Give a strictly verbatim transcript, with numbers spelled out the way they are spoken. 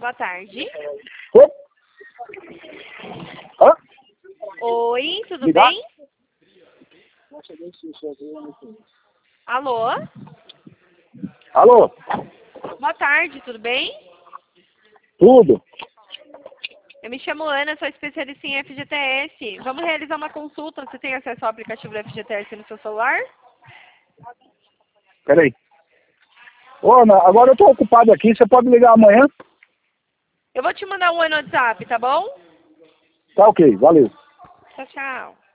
Boa tarde. Ô? Hã? Oi, tudo Me dá? bem? Alô? Alô? Boa tarde, tudo bem? Tudo? Eu me chamo Ana, sou especialista em F G T S. Vamos realizar uma consulta. Você tem acesso ao aplicativo do F G T S no seu celular? Peraí. Ô, Ana, agora eu tô ocupado aqui. Você pode ligar amanhã? Eu vou te mandar um oi no WhatsApp, tá bom? Tá ok, valeu. Tchau, tchau.